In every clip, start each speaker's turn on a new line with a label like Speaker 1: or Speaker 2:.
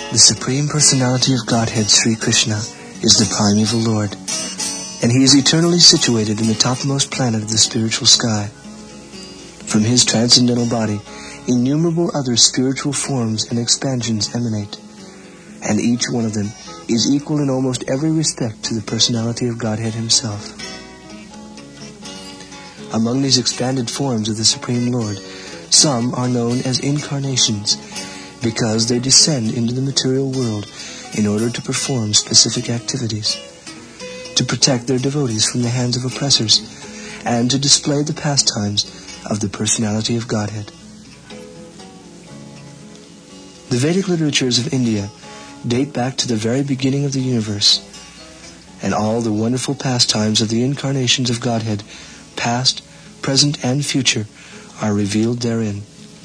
Speaker 1: The Supreme Personality of Godhead, Sri Krishna, is the primeval Lord, and He is eternally situated in the topmost planet of the spiritual sky. From His transcendental body, innumerable other spiritual forms and expansions emanate, and each one of them is equal in almost every respect to the personality of Godhead Himself. Among these expanded forms of the Supreme Lord, some are known as incarnations, because they descend into the material world in order to perform specific activities, to protect their devotees from the hands of oppressors, and to display the pastimes of the personality of Godhead. The Vedic literatures of India date back to the very beginning of the universe, and all the wonderful pastimes of the incarnations of Godhead, past, present, and future, are revealed therein.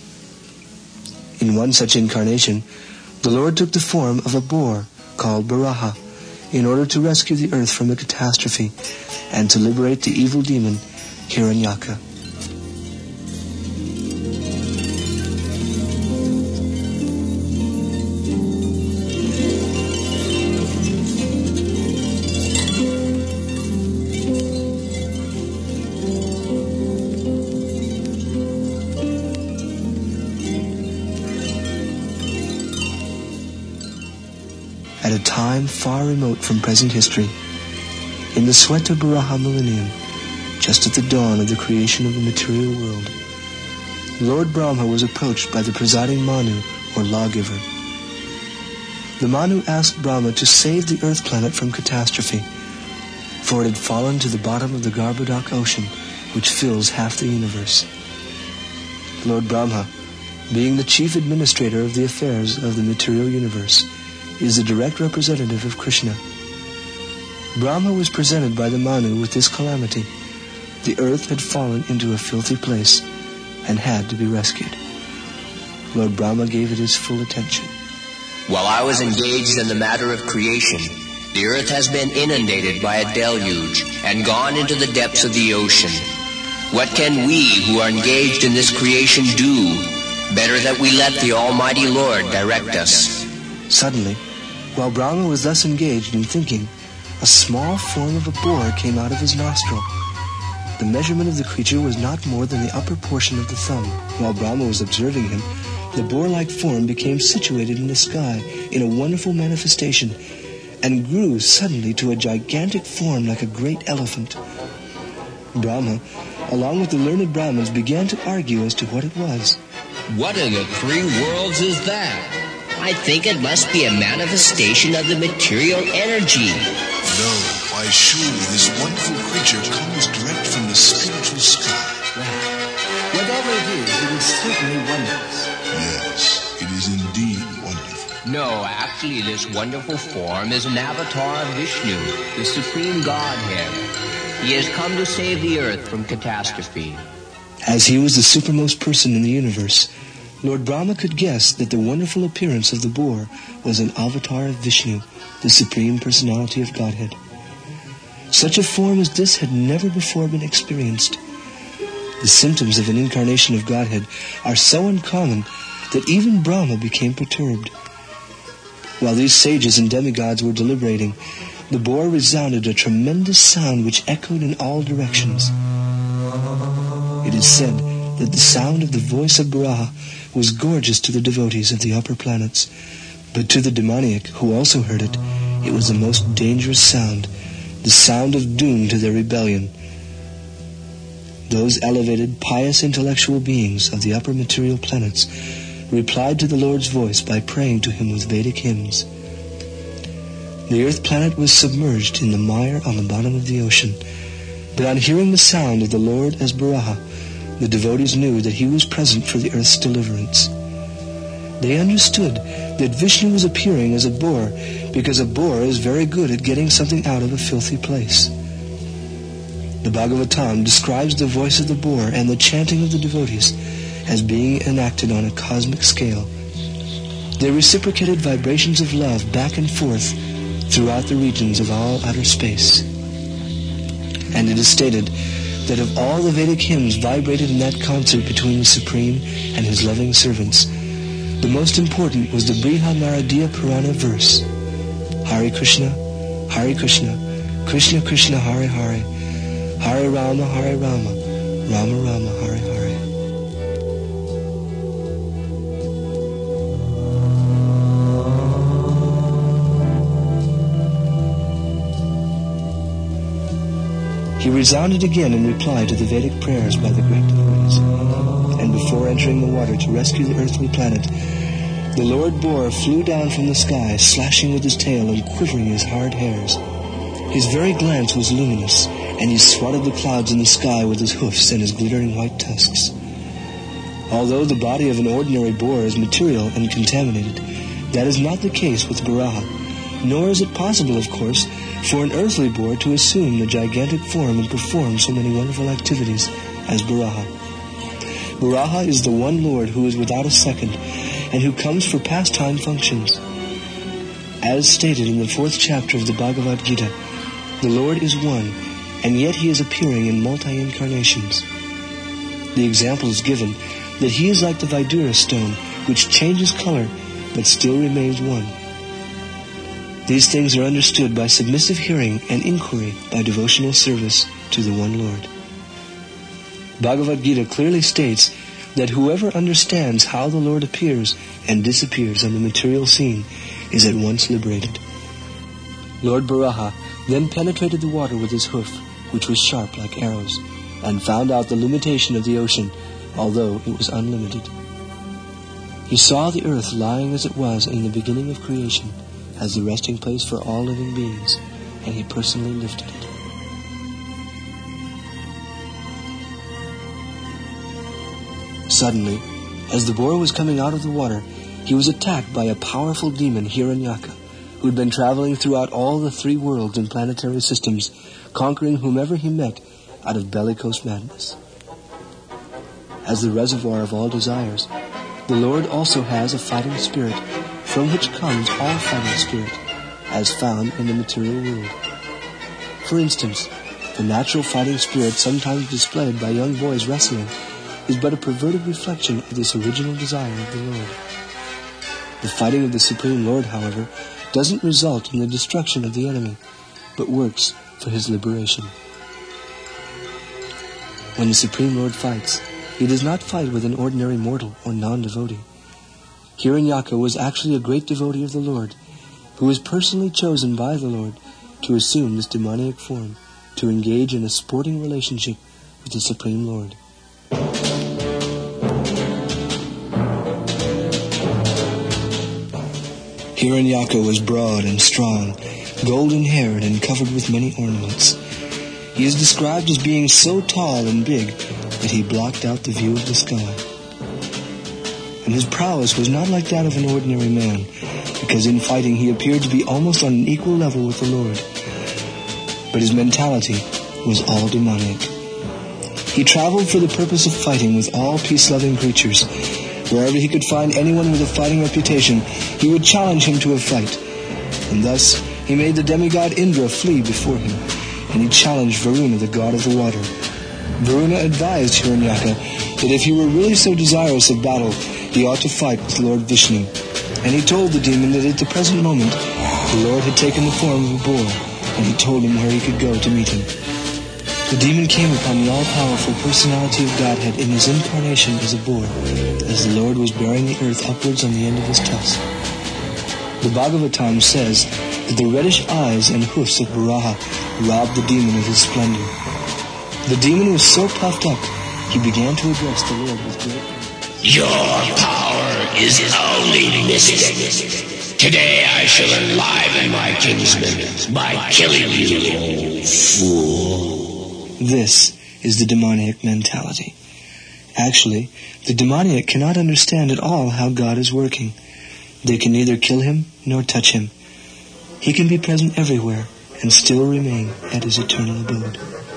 Speaker 1: In one such incarnation, the Lord took the form of a boar called Baraha in order to rescue the earth from a catastrophe and to liberate the evil demon Hiranyaka. At a time far remote from present history, in the Sweta Baraha millennium, just at the dawn of the creation of the material world, Lord Brahma was approached by the presiding Manu, or lawgiver. The Manu asked Brahma to save the earth planet from catastrophe, for it had fallen to the bottom of the Garbhodak ocean, which fills half the universe. Lord Brahma, being the chief administrator of the affairs of the material universe, is the direct representative of Krishna. Brahma was presented by the Manu with this calamity. The earth had fallen into a filthy place and had to be rescued. Lord Brahma gave it his full attention.
Speaker 2: While I was engaged in the matter of creation, the earth has been inundated by a deluge and gone into the depths of the ocean. What can we who are engaged in this creation do? Better that we let the Almighty Lord direct us.
Speaker 1: Suddenly, while Brahma was thus engaged in thinking, a small form of a boar came out of his nostril. The measurement of the creature was not more than the upper portion of the thumb. While Brahma was observing him, the boar-like form became situated in the sky in a wonderful manifestation and grew suddenly to a gigantic form like a great elephant. Brahma, along with the learned Brahmins, began to argue as to what it was.
Speaker 2: What in the three worlds is that? I think it must be a manifestation of the material energy.
Speaker 3: No, why surely this wonderful creature comes direct from the spiritual sky.
Speaker 1: Whatever it is certainly wondrous.
Speaker 3: Yes, it is indeed wonderful.
Speaker 2: No, actually this wonderful form is an avatar of Vishnu, the Supreme Godhead. He has come to save the earth from catastrophe.
Speaker 1: As he was the supermost person in the universe, Lord Brahma could guess that the wonderful appearance of the boar was an avatar of Vishnu, the Supreme Personality of Godhead. Such a form as this had never before been experienced. The symptoms of an incarnation of Godhead are so uncommon that even Brahma became perturbed. While these sages and demigods were deliberating, the boar resounded a tremendous sound which echoed in all directions. It is said that the sound of the voice of Baraha was gorgeous to the devotees of the upper planets, but to the demoniac, who also heard it, it was the most dangerous sound, the sound of doom to their rebellion. Those elevated, pious intellectual beings of the upper material planets replied to the Lord's voice by praying to him with Vedic hymns. The earth planet was submerged in the mire on the bottom of the ocean, but on hearing the sound of the Lord as Baraha, the devotees knew that he was present for the earth's deliverance. They understood that Vishnu was appearing as a boar because a boar is very good at getting something out of a filthy place. The Bhagavatam describes the voice of the boar and the chanting of the devotees as being enacted on a cosmic scale. They reciprocated vibrations of love back and forth throughout the regions of all outer space. And it is stated that of all the Vedic hymns vibrated in that concert between the Supreme and his loving servants, The most important was the Briha Naradiya Purana verse, Hare Krishna, Krishna Krishna, Hare Hare, Hare Rama, Rama Rama, Hare Hare. He resounded again in reply to the Vedic prayers by the great devotees. And before entering the water to rescue the earthly planet, the Lord Boar flew down from the sky, slashing with his tail and quivering his hard hairs. His very glance was luminous, and he swatted the clouds in the sky with his hoofs and his glittering white tusks. Although the body of an ordinary boar is material and contaminated, that is not the case with Varaha, nor is it possible, of course, for an earthly boar to assume the gigantic form and perform so many wonderful activities as Varaha. Varaha is the one Lord who is without a second, and who comes for pastime functions. As stated in the 4th chapter of the Bhagavad Gita, the Lord is one, and yet he is appearing in multi-incarnations. The example is given that he is like the Vidura stone, which changes color, but still remains one. These things are understood by submissive hearing and inquiry by devotional service to the one Lord. Bhagavad Gita clearly states that whoever understands how the Lord appears and disappears on the material scene is at once liberated. Lord Varaha then penetrated the water with his hoof, which was sharp like arrows, and found out the limitation of the ocean, although it was unlimited. He saw the earth lying as it was in the beginning of creation, as the resting place for all living beings, and he personally lifted it. Suddenly, as the boar was coming out of the water, he was attacked by a powerful demon, Hiranyaka, who had been traveling throughout all the 3 worlds and planetary systems, conquering whomever he met out of bellicose madness. As the reservoir of all desires, the Lord also has a fighting spirit, from which comes all fighting spirit, as found in the material world. For instance, the natural fighting spirit sometimes displayed by young boys wrestling is but a perverted reflection of this original desire of the Lord. The fighting of the Supreme Lord, however, doesn't result in the destruction of the enemy, but works for his liberation. When the Supreme Lord fights, he does not fight with an ordinary mortal or non-devotee. Hiranyaka was actually a great devotee of the Lord, who was personally chosen by the Lord to assume this demoniac form, to engage in a sporting relationship with the Supreme Lord. Hiranyaka was broad and strong, golden-haired and covered with many ornaments. He is described as being so tall and big that he blocked out the view of the sky. And his prowess was not like that of an ordinary man, because in fighting he appeared to be almost on an equal level with the Lord. But his mentality was all demoniac. He traveled for the purpose of fighting with all peace-loving creatures. Wherever he could find anyone with a fighting reputation, he would challenge him to a fight. And thus he made the demigod Indra flee before him, and he challenged Varuna, the god of the water. Varuna advised Hiranyaka that if he were really so desirous of battle, he ought to fight with Lord Vishnu. And he told the demon that at the present moment, the Lord had taken the form of a boar, and he told him where he could go to meet him. The demon came upon the all-powerful personality of Godhead in his incarnation as a boar, as the Lord was bearing the earth upwards on the end of his tusk. The Bhagavatam says that the reddish eyes and hoofs of Varaha robbed the demon of his splendor. The demon was so puffed up, he began to address the Lord with great anger.
Speaker 4: Your power is only mystic. Today I shall enliven my kinsmen by killing you, old fool.
Speaker 1: This is the demoniac mentality. Actually, the demoniac cannot understand at all how God is working. They can neither kill him nor touch him. He can be present everywhere and still remain at his eternal abode.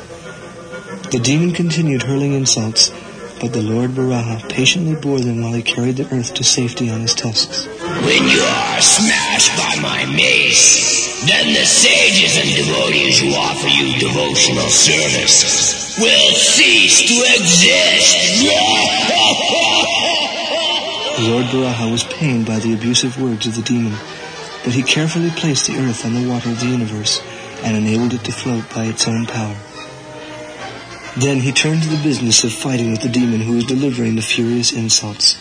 Speaker 1: The demon continued hurling insults, but the Lord Varaha patiently bore them while he carried the earth to safety on his tusks.
Speaker 4: When you are smashed by my mace, then the sages and devotees who offer you devotional service will cease to exist.
Speaker 1: The Lord Baraha was pained by the abusive words of the demon, but he carefully placed the earth on the water of the universe and enabled it to float by its own power. Then he turned to the business of fighting with the demon who was delivering the furious insults.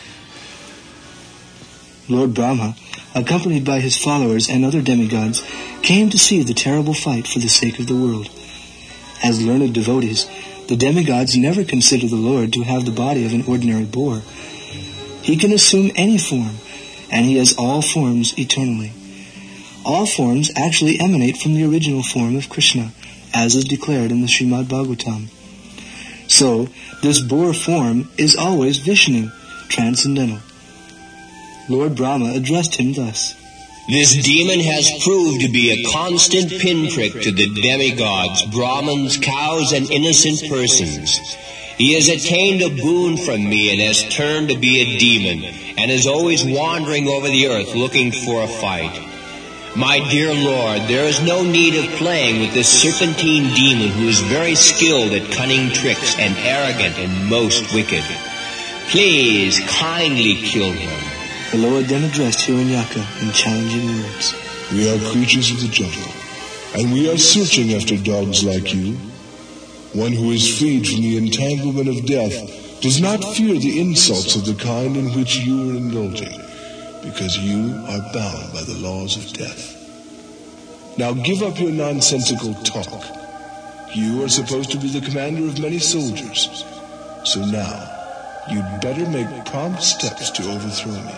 Speaker 1: Lord Brahma, accompanied by his followers and other demigods, came to see the terrible fight for the sake of the world. As learned devotees, the demigods never consider the Lord to have the body of an ordinary boar. He can assume any form, and he has all forms eternally. All forms actually emanate from the original form of Krishna, as is declared in the Srimad Bhagavatam. So, this boar form is always Vishnu, transcendental. Lord Brahma addressed him thus.
Speaker 2: This demon has proved to be a constant pinprick to the demigods, Brahmins, cows, and innocent persons. He has attained a boon from me and has turned to be a demon, and is always wandering over the earth looking for a fight. My dear Lord, there is no need of playing with this serpentine demon who is very skilled at cunning tricks and arrogant and most wicked. Please kindly kill him.
Speaker 1: The Lord then addressed Hiranyaka in challenging words.
Speaker 3: We are creatures of the jungle, and we are searching after dogs like you. One who is freed from the entanglement of death does not fear the insults of the kind in which you are indulging, because you are bound by the laws of death. Now give up your nonsensical talk. You are supposed to be the commander of many soldiers, so now you'd better make prompt steps to overthrow me.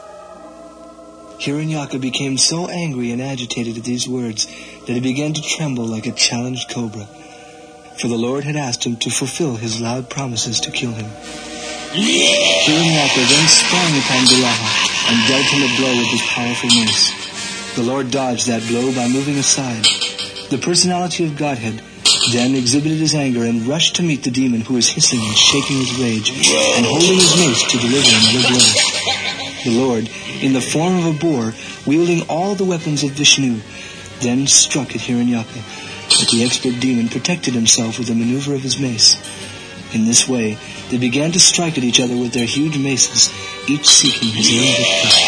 Speaker 1: Hiranyaka became so angry and agitated at these words that he began to tremble like a challenged cobra, for the Lord had asked him to fulfill his loud promises to kill him. Hiranyaka then sprang upon Baraha and dealt him a blow with his powerful mace. The Lord dodged that blow by moving aside. The personality of Godhead then exhibited his anger and rushed to meet the demon who was hissing and shaking with rage and holding his mace to deliver another blow. The Lord, in the form of a boar, wielding all the weapons of Vishnu, then struck at Hiranyaka, but the expert demon protected himself with a maneuver of his mace. In this way, they began to strike at each other with their huge maces, each seeking his own victory.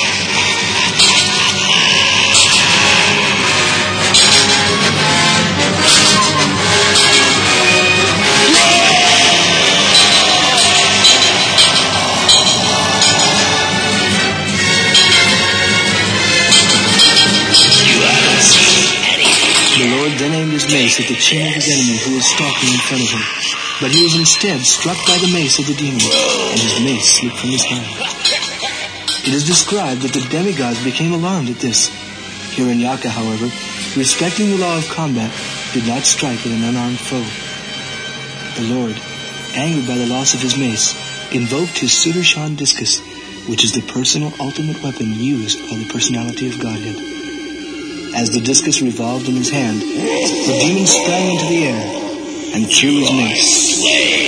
Speaker 1: Then aimed his mace at the chin of his enemy who was stalking in front of him. But he was instead struck by the mace of the demon, and his mace slipped from his hand. It is described that the demigods became alarmed at this. Hiranyaka, however, respecting the law of combat, did not strike at an unarmed foe. The Lord, angered by the loss of his mace, invoked his Sudarshan discus, which is the personal ultimate weapon used by the personality of Godhead. As the discus revolved in his hand, the demon sprang into the air and threw his mace.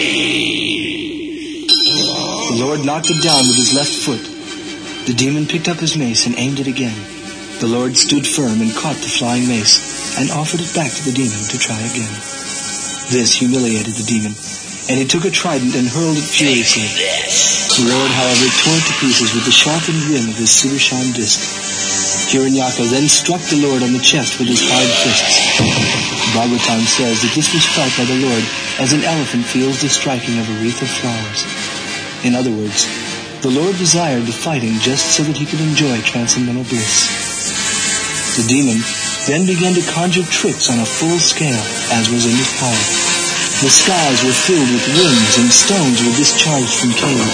Speaker 1: The Lord knocked it down with his left foot. The demon picked up his mace and aimed it again. The Lord stood firm and caught the flying mace and offered it back to the demon to try again. This humiliated the demon, and he took a trident and hurled it furiously. The Lord, however, tore it to pieces with the sharpened rim of his Sudarshan disc. Hiranyaka then struck the Lord on the chest with his hard fists. Bhagavatam says that this was felt by the Lord as an elephant feels the striking of a wreath of flowers. In other words, the Lord desired the fighting just so that he could enjoy transcendental bliss. The demon then began to conjure tricks on a full scale, as was in his power. The skies were filled with winds and stones were discharged from caves.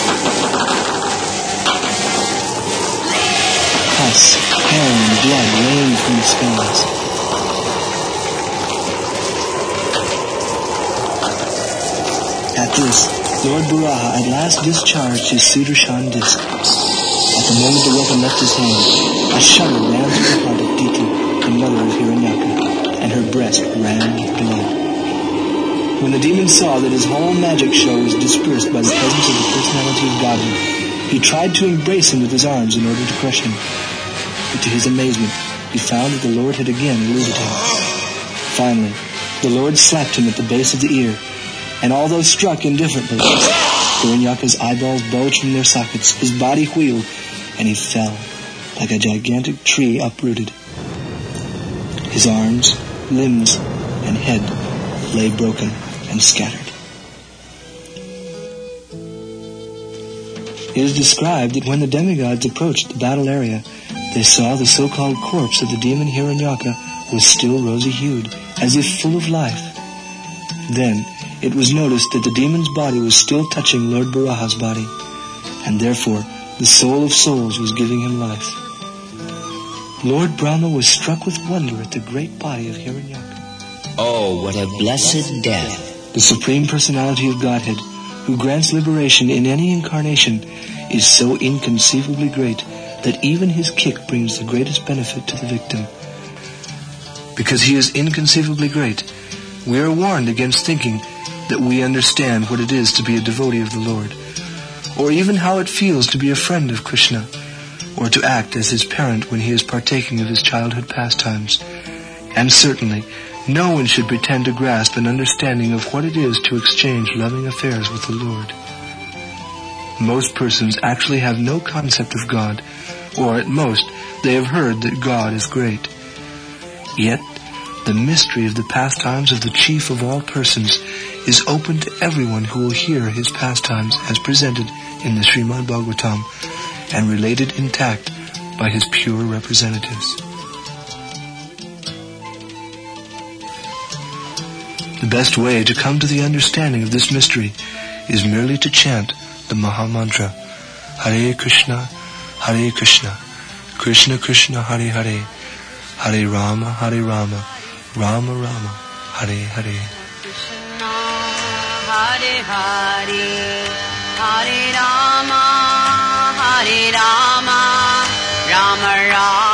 Speaker 1: Pus, hair, and blood rained from the skies. At this, Lord Baraha at last discharged his Sudarshan disc. At the moment the weapon left his hand, a shudder ran through the heart of Diti, the mother of Hiranyaka, and her breast ran with blood. When the demon saw that his whole magic show was dispersed by the presence of the personality of Godhead, he tried to embrace him with his arms in order to crush him. But to his amazement, he found that the Lord had again eluded him. Finally, the Lord slapped him at the base of the ear, and although struck indifferently, Hiranyaka's eyeballs bulged from their sockets, his body wheeled, and he fell like a gigantic tree uprooted. His arms, limbs, and head lay broken and scattered. It is described that when the demigods approached the battle area, they saw the so-called corpse of the demon Hiranyaka was still rosy-hued, as if full of life. Then it was noticed that the demon's body was still touching Lord Baraha's body, and therefore the soul of souls was giving him life. Lord Brahma was struck with wonder at the great body of Hiranyaka.
Speaker 2: Oh, what a blessed death.
Speaker 1: The Supreme Personality of Godhead, who grants liberation in any incarnation, is so inconceivably great that even his kick brings the greatest benefit to the victim. Because he is inconceivably great, we are warned against thinking that we understand what it is to be a devotee of the Lord, or even how it feels to be a friend of Krishna, or to act as his parent when he is partaking of his childhood pastimes. And certainly, no one should pretend to grasp an understanding of what it is to exchange loving affairs with the Lord. Most persons actually have no concept of God, or at most, they have heard that God is great. Yet, the mystery of the pastimes of the chief of all persons is open to everyone who will hear his pastimes as presented in the Srimad Bhagavatam and related intact by his pure representatives. The best way to come to the understanding of this mystery is merely to chant the Maha Mantra, Hare Krishna, Krishna Krishna, Hare Hare, Hare Rama, Rama Rama, Hare Hare.
Speaker 5: Krishna, Hare Hare, Hare Rama, Rama Rama.